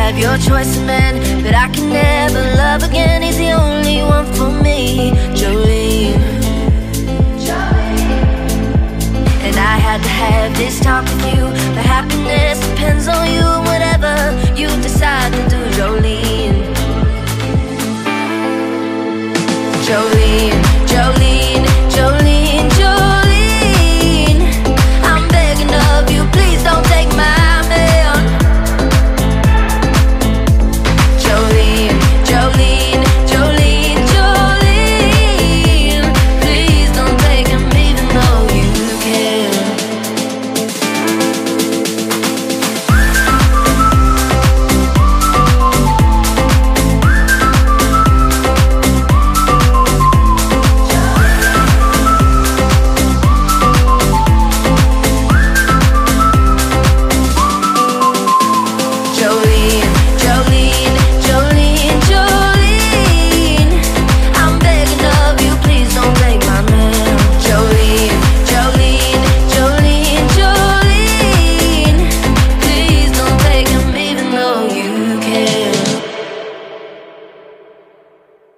have your choice of man, but I can never love again. He's the only one for me, Jolene. And I had to have this talk with you. My happiness depends on you, whatever you decide.